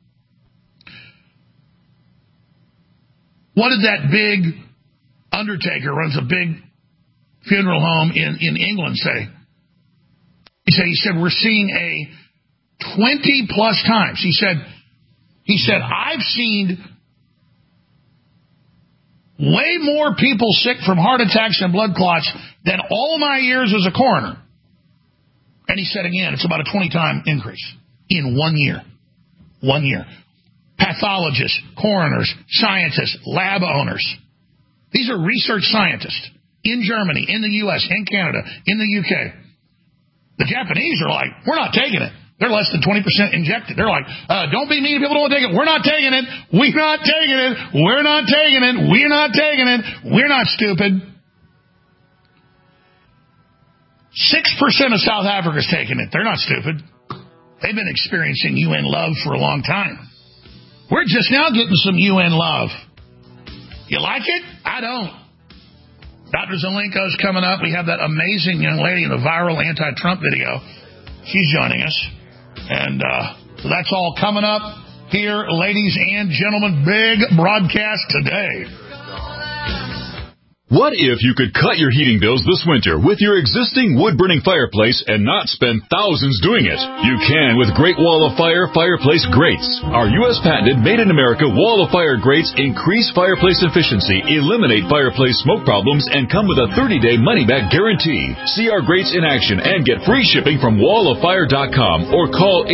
Speaker 18: What did that big undertaker runs a big funeral home in England say? He said, we're seeing a 20-plus times. He said, I've seen way more people sick from heart attacks and blood clots than all my years as a coroner. And he said again, it's about a 20-time increase in 1 year. 1 year. Pathologists, coroners, scientists, lab owners. These are research scientists in Germany, in the U.S., in Canada, in the UK. The Japanese are like, we're not taking it. They're less than 20% injected. They're like, don't be mean. People don't want to take it. We're not taking it. We're not taking it. We're not taking it. We're not taking it. We're not stupid. 6% of South Africa's taking it. They're not stupid. They've been experiencing UN love for a long time. We're just now getting some UN love. You like it? I don't. Dr. Zelenko's coming up. We have that amazing young lady in the viral anti-Trump video. She's joining us. And so that's all coming up here, ladies and gentlemen. Big broadcast today.
Speaker 7: What if you could cut your heating bills this winter with your existing wood-burning fireplace and not spend thousands doing it? You can with Great Wall of Fire fireplace grates. Our U.S. patented made-in-America Wall of Fire grates increase fireplace efficiency, eliminate fireplace smoke problems, and come with a 30-day money-back guarantee. See our grates in action and get free shipping from walloffire.com or call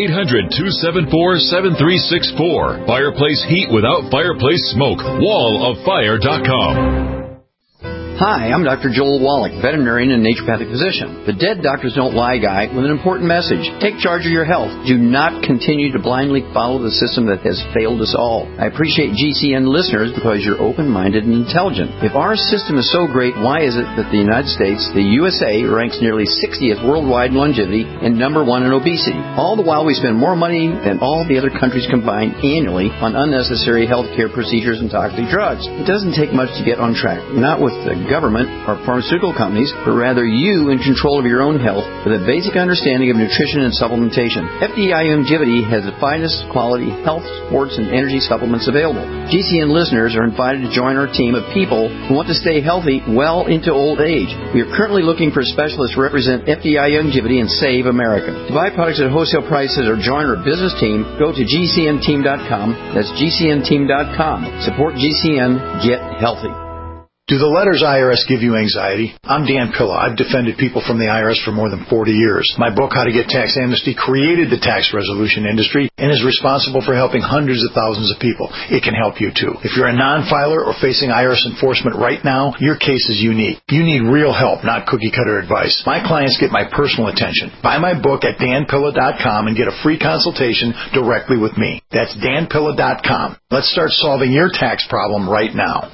Speaker 7: 800-274-7364. Fireplace heat without fireplace smoke. walloffire.com.
Speaker 8: Hi, I'm Dr. Joel Wallach, veterinarian and naturopathic physician. The Dead Doctors Don't Lie guy with an important message. Take charge of your health. Do not continue to blindly follow the system that has failed us all. I appreciate GCN listeners because you're open-minded and intelligent. If our system is so great, why is it that the United States, the USA, ranks nearly 60th worldwide in longevity and number 1 in obesity? All the while we spend more money than all the other countries combined annually on unnecessary healthcare procedures and toxic drugs. It doesn't take much to get on track. Not with the government or pharmaceutical companies, but rather you in control of your own health with a basic understanding of nutrition and supplementation. FDI Longevity has the finest quality health, sports, and energy supplements available. GCN listeners are invited to join our team of people who want to stay healthy well into old age. We are currently looking for specialists to represent FDI Longevity and Save America. To buy products at wholesale prices or join our business team, go to GCNteam.com. That's GCNteam.com. Support GCN. Get healthy.
Speaker 13: Do the letters IRS give you anxiety? I'm Dan Pilla. I've defended people from the IRS for more than 40 years. My book, How to Get Tax Amnesty, created the tax resolution industry and is responsible for helping hundreds of thousands of people. It can help you too. If you're a non-filer or facing IRS enforcement right now, your case is unique. You need real help, not cookie-cutter advice. My clients get my personal attention. Buy my book at danpilla.com and get a free consultation directly with me. That's danpilla.com. Let's start solving your tax problem right now.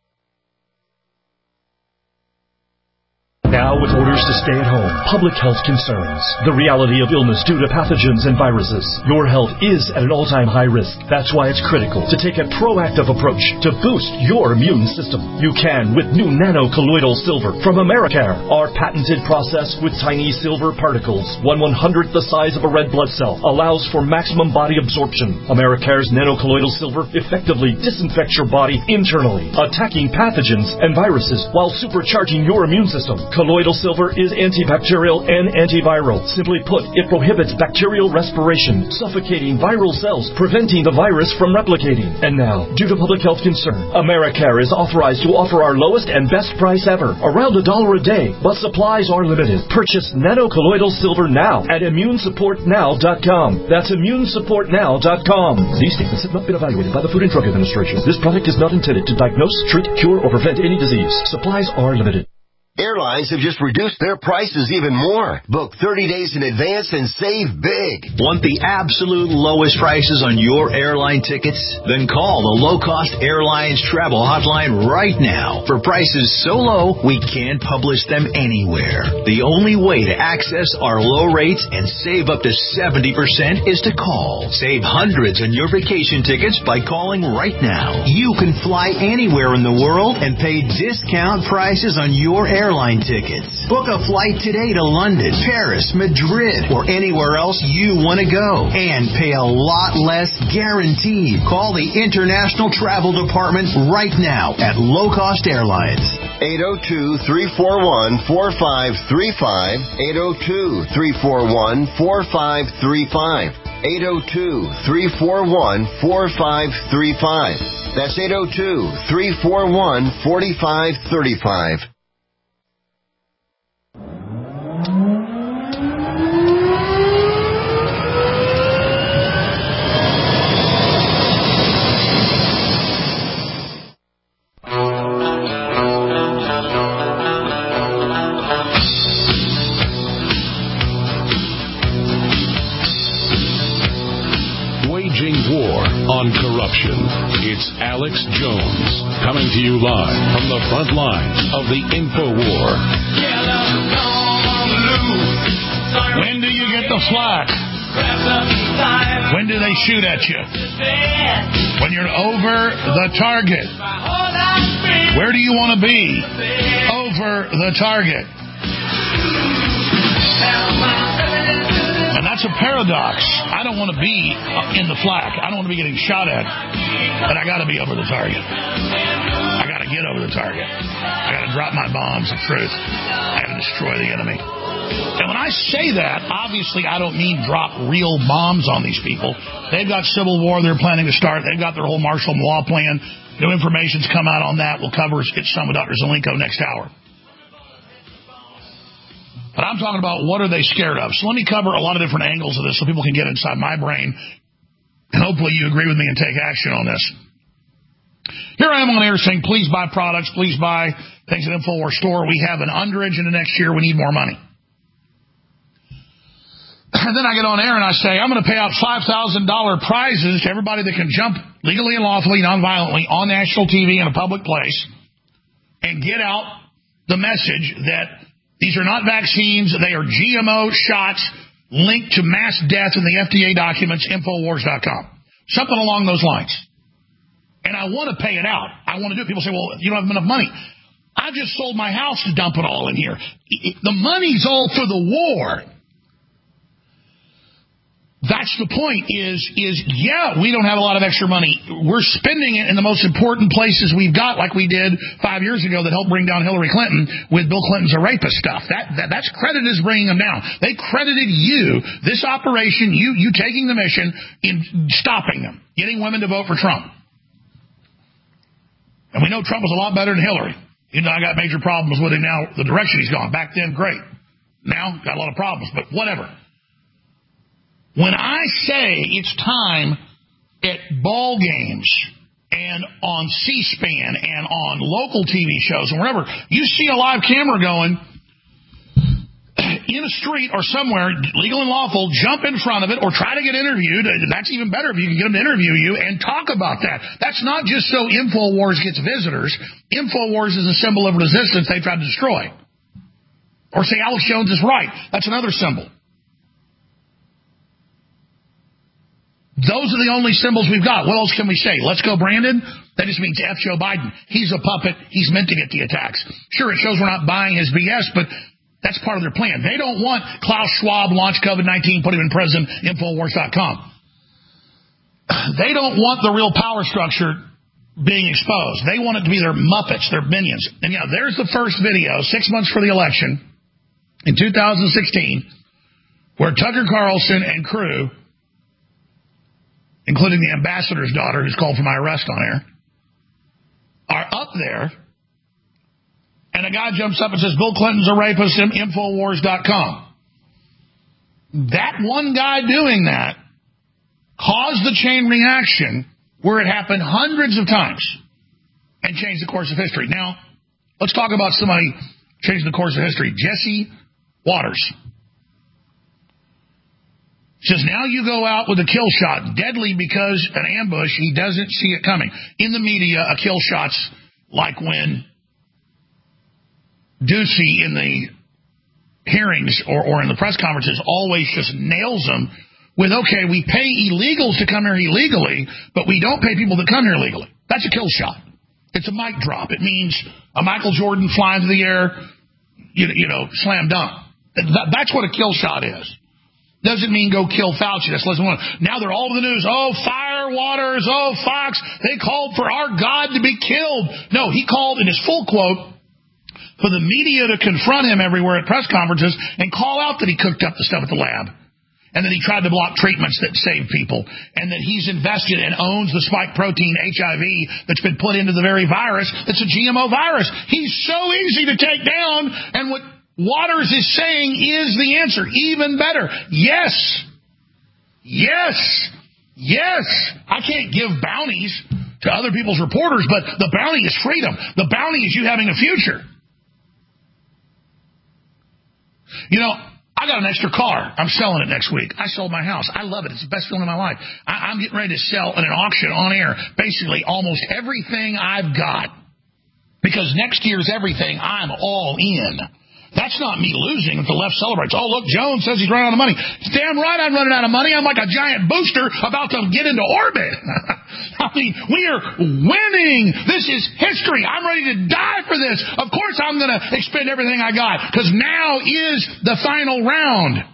Speaker 23: Now with orders to stay at home, public health concerns, the reality of illness due to pathogens and viruses, your health is at an all-time high risk. That's why it's critical to take a proactive approach to boost your immune system. You can with new nano-colloidal silver from Americare. Our patented process with tiny silver particles, 1/100th the size of a red blood cell, allows for maximum body absorption. Americare's nano-colloidal silver effectively disinfects your body internally, attacking pathogens and viruses while supercharging your immune system. Colloidal silver is antibacterial and antiviral. Simply put, it prohibits bacterial respiration, suffocating viral cells, preventing the virus from replicating. And now, due to public health concern, Americare is authorized to offer our lowest and best price ever, around $1 a day, but supplies are limited. Purchase nano-colloidal silver now at immunesupportnow.com. That's immunesupportnow.com. These statements have not been evaluated by the Food and Drug Administration. This product is not intended to diagnose, treat, cure, or prevent any disease. Supplies are limited.
Speaker 15: Airlines have just reduced their prices even more. Book 30 days in advance and save big.
Speaker 25: Want the absolute lowest prices on your airline tickets? Then call the Low Cost Airlines Travel Hotline right now. For prices so low, we can't publish them anywhere. The only way to access our low rates and save up to 70% is to call. Save hundreds on your vacation tickets by calling right now. You can fly anywhere in the world and pay discount prices on your airline tickets. Book a flight today to London, Paris, Madrid, or anywhere else you want to go and pay a lot less guaranteed. Call the International Travel Department right now at Low Cost Airlines.
Speaker 15: 802-341-4535. 802-341-4535. 802-341-4535. That's 802-341-4535.
Speaker 2: On corruption. It's Alex Jones coming to you live from the front lines of the InfoWar.
Speaker 18: When do you get the flack? When do they shoot at you? When you're over the target. Where do you want to be? Over the target. And that's a paradox. I don't want to be in the flak. I don't want to be getting shot at. But I got to be over the target. I got to get over the target. I got to drop my bombs of truth. I got to destroy the enemy. And when I say that, obviously I don't mean drop real bombs on these people. They've got civil war they're planning to start. They've got their whole martial law plan. New information's come out on that. We'll cover it some with Dr. Zelenko next hour. But I'm talking about what are they scared of. So let me cover a lot of different angles of this so people can get inside my brain. And hopefully you agree with me and take action on this. Here I am on air saying, please buy products, please buy things at InfoWars Store. We have an underage in the next year. We need more money. And then I get on air and I say, I'm going to pay out $5,000 prizes to everybody that can jump legally and lawfully, non-violently on national TV in a public place and get out the message that these are not vaccines. They are GMO shots linked to mass death in the FDA documents, Infowars.com. Something along those lines. And I want to pay it out. I want to do it. People say, well, you don't have enough money. I just sold my house to dump it all in here. The money's all for the war. That's the point is, yeah, we don't have a lot of extra money. We're spending it in the most important places we've got, like we did 5 years ago that helped bring down Hillary Clinton with Bill Clinton's a rapist stuff. That's credited as bringing them down. They credited you, this operation, you taking the mission in stopping them, getting women to vote for Trump. And we know Trump was a lot better than Hillary. You know, I got major problems with him now, the direction he's gone. Back then, great. Now, got a lot of problems, but whatever. When I say it's time at ball games and on C-SPAN and on local TV shows and wherever, you see a live camera going in a street or somewhere, legal and lawful, jump in front of it or try to get interviewed. That's even better if you can get them to interview you and talk about that. That's not just so InfoWars gets visitors. InfoWars is a symbol of resistance they tried to destroy. Or say Alex Jones is right. That's another symbol. Those are the only symbols we've got. What else can we say? Let's go, Brandon. That just means F. Joe Biden. He's a puppet. He's meant to get the attacks. Sure, it shows we're not buying his BS, but that's part of their plan. They don't want Klaus Schwab launch COVID-19, put him in prison, Infowars.com. They don't want the real power structure being exposed. They want it to be their Muppets, their minions. And yeah, there's the first video, 6 months for the election in 2016, where Tucker Carlson and crew, including the ambassador's daughter who's called for my arrest on air, are up there. And a guy jumps up and says, Bill Clinton's a rapist, Infowars.com. That one guy doing that caused the chain reaction where it happened hundreds of times and changed the course of history. Now, let's talk about somebody changing the course of history. Jesse Waters. Says, now you go out with a kill shot, deadly because an ambush, he doesn't see it coming. In the media, a kill shot's like when Ducey in the hearings or in the press conferences always just nails them with, okay, we pay illegals to come here illegally, but we don't pay people that come here legally. That's a kill shot. It's a mic drop. It means a Michael Jordan flying through the air, you know, slam dunk. That's what a kill shot is. Doesn't mean go kill Fauci. That's less than one. Now they're all over the news. Oh, Fire Waters. Oh, Fox. They called for our God to be killed. No, he called in his full quote for the media to confront him everywhere at press conferences and call out that he cooked up the stuff at the lab and that he tried to block treatments that save people and that he's invested and owns the spike protein HIV that's been put into the very virus that's a GMO virus. He's so easy to take down, and what Waters is saying is the answer. Even better. Yes. Yes. Yes. I can't give bounties to other people's reporters, but the bounty is freedom. The bounty is you having a future. You know, I got an extra car. I'm selling it next week. I sold my house. I love it. It's the best feeling of my life. I'm getting ready to sell in an auction on air basically almost everything I've got. Because next year's everything, I'm all in. That's not me losing if the left celebrates. Oh, look, Jones says he's running out of money. Damn right I'm running out of money. I'm like a giant booster about to get into orbit. I mean, we are winning. This is history. I'm ready to die for this. Of course I'm going to expend everything I got because now is the final round.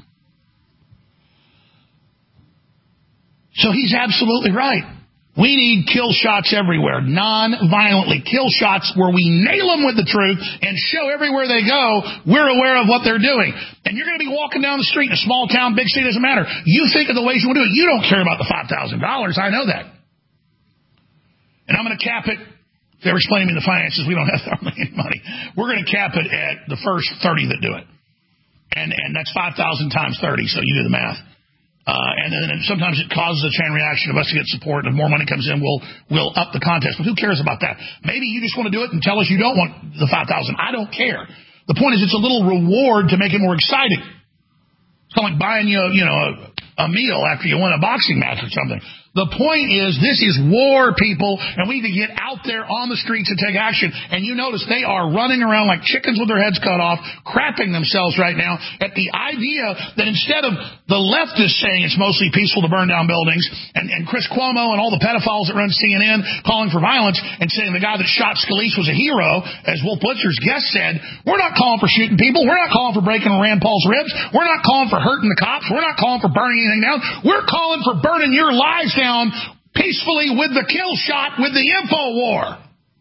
Speaker 18: So he's absolutely right. We need kill shots everywhere, non-violently. Kill shots where we nail them with the truth and show everywhere they go we're aware of what they're doing. And you're going to be walking down the street in a small town, big city, doesn't matter. You think of the ways you want to do it. You don't care about the $5,000. I know that. And I'm going to cap it. They were explaining to me the finances. We don't have hardly any money. We're going to cap it at the first 30 that do it. And that's 5,000 times 30, so you do the math. And then sometimes it causes a chain reaction of us to get support, and if more money comes in, we'll up the contest. But who cares about that? Maybe you just want to do it and tell us you don't want the 5,000. I don't care. The point is it's a little reward to make it more exciting. It's kind of like buying you a meal after you win a boxing match or something. The point is, this is war, people, and we need to get out there on the streets and take action. And you notice they are running around like chickens with their heads cut off, crapping themselves right now at the idea that instead of the leftists saying it's mostly peaceful to burn down buildings, and Chris Cuomo and all the pedophiles that run CNN calling for violence and saying the guy that shot Scalise was a hero, as Wolf Blitzer's guest said, we're not calling for shooting people. We're not calling for breaking Rand Paul's ribs. We're not calling for hurting the cops. We're not calling for burning anything down. We're calling for burning your lives down peacefully with the kill shot, with the info war.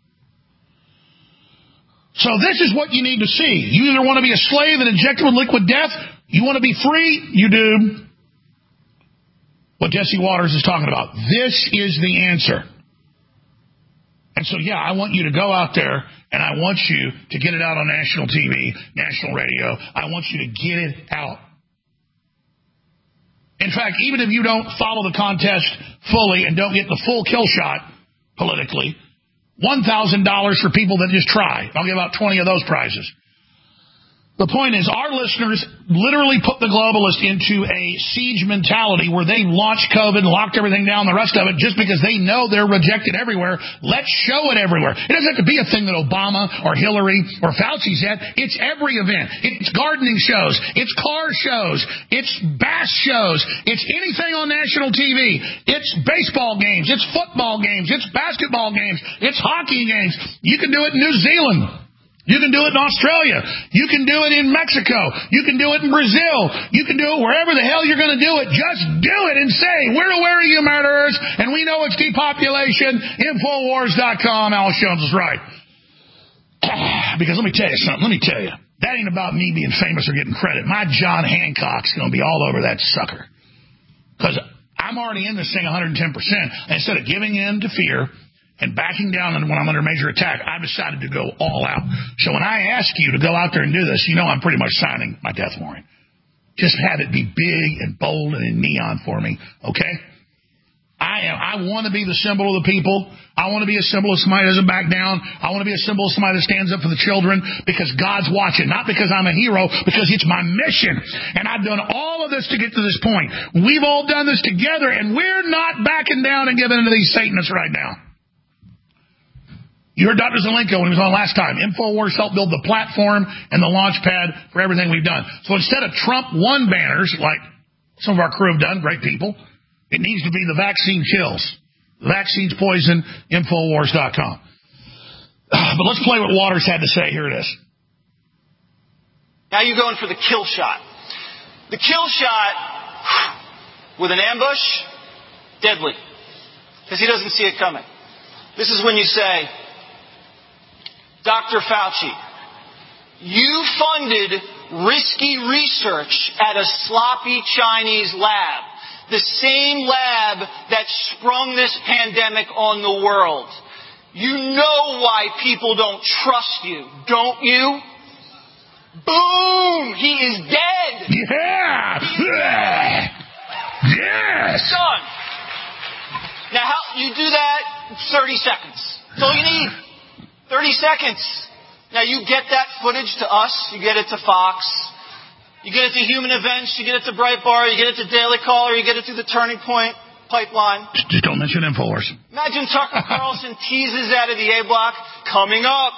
Speaker 18: So this is what you need to see. You either want to be a slave and injected with liquid death, you want to be free, you do what Jesse Waters is talking about. This is the answer. And so, yeah, I want you to go out there, and I want you to get it out on national TV, national radio. I want you to get it out. In fact, even if you don't follow the contest fully and don't get the full kill shot politically, $1,000 for people that just try. I'll give out 20 of those prizes. The point is, our listeners literally put the globalists into a siege mentality where they launched COVID and locked everything down, the rest of it, just because they know they're rejected everywhere. Let's show it everywhere. It doesn't have to be a thing that Obama or Hillary or Fauci said. It's every event. It's gardening shows. It's car shows. It's bass shows. It's anything on national TV. It's baseball games. It's football games. It's basketball games. It's hockey games. You can do it in New Zealand. You can do it in Australia. You can do it in Mexico. You can do it in Brazil. You can do it wherever the hell you're going to do it. Just do it and say, we're aware of you murderers, and we know it's depopulation. Infowars.com. Alex Jones is right. Because let me tell you something. That ain't about me being famous or getting credit. My John Hancock's going to be all over that sucker. Because I'm already in this thing 110%. Instead of giving in to fear and backing down when I'm under major attack, I've decided to go all out. So when I ask you to go out there and do this, you know I'm pretty much signing my death warrant. Just have it be big and bold and in neon for me, okay? I want to be the symbol of the people. I want to be a symbol of somebody that doesn't back down. I want to be a symbol of somebody that stands up for the children because God's watching, not because I'm a hero, because it's my mission. And I've done all of this to get to this point. We've all done this together, and we're not backing down and giving into these Satanists right now. You heard Dr. Zelenko when he was on last time. InfoWars helped build the platform and the launch pad for everything we've done. So instead of Trump won banners, like some of our crew have done, great people, it needs to be the vaccine kills. The vaccine's poison, Infowars.com. But let's play what Waters had to say. Here it is.
Speaker 9: Now you're going for the kill shot. The kill shot with an ambush, deadly. Because he doesn't see it coming. This is when you say, Dr. Fauci, you funded risky research at a sloppy Chinese lab, the same lab that sprung this pandemic on the world. You know why people don't trust you, don't you? Boom! He is dead!
Speaker 18: Yeah! Yes!
Speaker 9: Done. Now, how you do that? 30 seconds. That's all you need. 30 seconds. Now, you get that footage to us. You get it to Fox. You get it to Human Events. You get it to Breitbart. You get it to Daily Caller. You get it through the Turning Point pipeline.
Speaker 18: Just don't mention InfoWars.
Speaker 9: Imagine Tucker Carlson teases out of the A block. Coming up.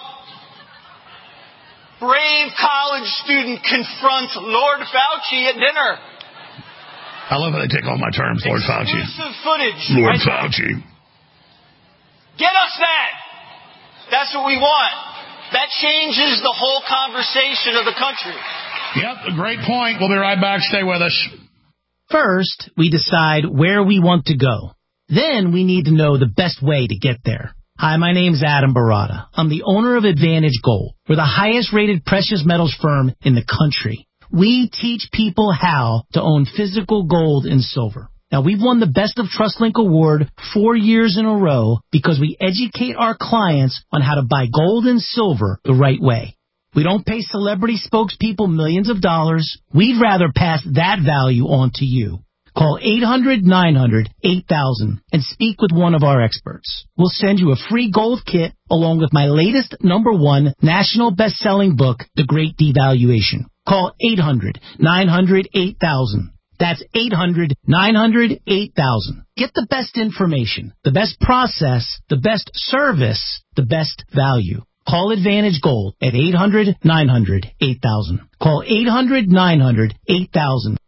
Speaker 9: Brave college student confronts Lord Fauci at dinner.
Speaker 18: I love how they take all my terms, Lord Fauci.
Speaker 9: Exclusive footage.
Speaker 18: Lord Fauci.
Speaker 9: Get us that. That's what we want. That changes the whole conversation of the country.
Speaker 18: Yep, a great point. We'll be right back. Stay with us.
Speaker 16: First, we decide where we want to go. Then we need to know the best way to get there. Hi, my name's Adam Barata. I'm the owner of Advantage Gold. We're the highest rated precious metals firm in the country. We teach people how to own physical gold and silver. Now, we've won the Best of TrustLink Award 4 years in a row because we educate our clients on how to buy gold and silver the right way. We don't pay celebrity spokespeople millions of dollars. We'd rather pass that value on to you. Call 800-900-8000 and speak with one of our experts. We'll send you a free gold kit along with my latest #1 national best-selling book, The Great Devaluation. Call 800-900-8000. That's 800-900-8000. Get the best information, the best process, the best service, the best value. Call Advantage Gold at 800-900-8000. Call 800-900-8000.